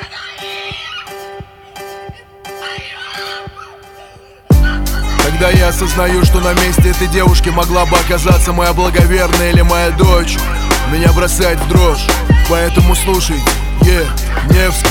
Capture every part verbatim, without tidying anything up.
Когда я осознаю, что на месте этой девушки могла бы оказаться моя благоверная или моя дочь, меня бросает в дрожь. Поэтому слушайте, yeah, Невский.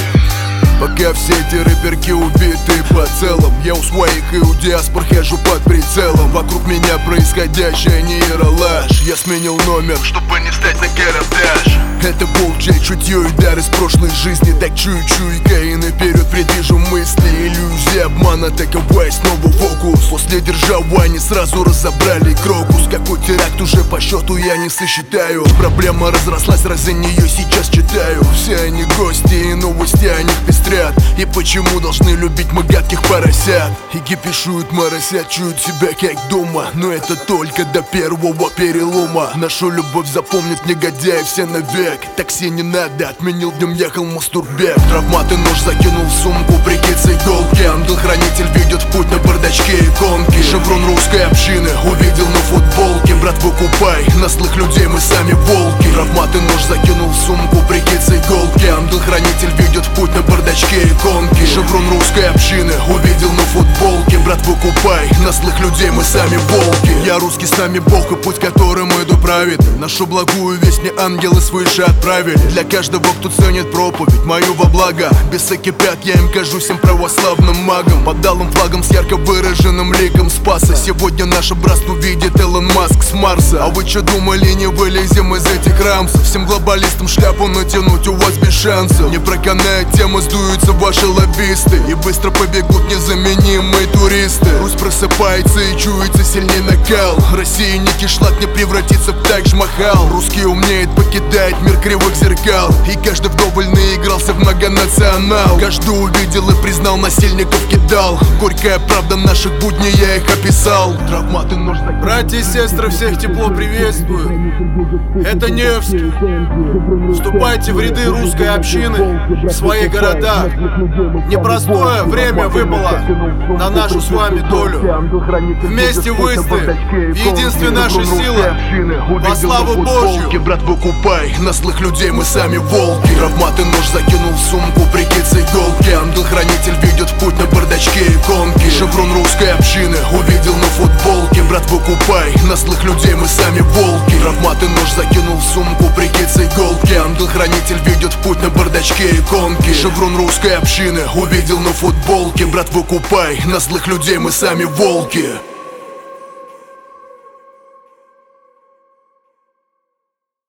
Пока все эти рэперки убиты по целом, я у своих и у диаспор хожу под прицелом. Вокруг меня происходящее нейролаж. Я сменил номер, чтобы не стать на гарантаж. Это Болджей, чутье и дар из прошлой жизни. Так чую-чуйка и наперед предвижу мысли. Иллюзия обмана, таковая снова фокус. После держава они сразу разобрали крокус. Какой теракт уже по счету я не сосчитаю. Проблема разрослась, раз за нее сейчас читаю. Все они гости и новости о них пестрят. И почему должны любить мы гадких поросят? И кипишуют, моросят, чуют себя как дома. Но это только до первого перелома. Нашу любовь запомнят негодяи все навек. Такси не надо, отменил, днем ехал Мастурбек. Травмат и нож закинул в сумку, прикид с иголки. Ангел-хранитель ведет в путь на бардачке иконки. Шеврон русской общины увидел на футболке. Брат, выкупай, на злых людей мы сами волки. Травмат и нож закинул в сумку, прикид с иголки. Ангел-хранитель ведет в путь на бардачке иконки. Шеврон русской общины увидел на футболке. Брат, выкупай, на злых людей мы сами волки. Я русский, с нами Бог, и путь, которым иду правит. Нашу благую весть мне ангелы свыше отправили. Для каждого, кто ценит проповедь мою во благо. Бесы кипят, я им кажусь им православным магом. Под алым флагом с ярко выраженным ликом спаса. Сегодня наше братство видит Илон Маск с Марса. А вы что думали, не вылезем из этих рамсов? Всем глобалистам шляпу натянуть у вас без шансов. Не проканает тема, сдуются ваши лоббисты. И быстро побегут незаменимые туристы. Русь просыпается и чуется сильней накал. Россия не кишлак, не превратится в Тадж-Махал. Русский умнеет, покидает мир кривых зеркал. И каждый вдоволь наигрался в многонационал. Каждый увидел и признал, насильников кидал. Горькая правда наших будней, я их описал. Травматы нож. Братья и сестры, всех тепло приветствую. Это Невский. Вступайте в ряды русской общины, в свои города. Непростое время выпало на нашу с вами долю. Вместе выстоим, в единстве наша сила. Во славу Божью. Брат, выкупай, на злых людей мы сами волки. Травмат и нож закинул в сумку, прикид с иголки. Ангел-хранитель ведет в путь на бардачке иконки. Шеврон русской общины увидел на футболке. Брат, выкупай, на злых людей мы сами волки. Травмат и нож закинул в сумку, прикид с иголки. Ангел-хранитель ведет в путь на бардачке иконки. Шеврон русской общины увидел на футболке. Брат, выкупай, на злых людей мы сами волки.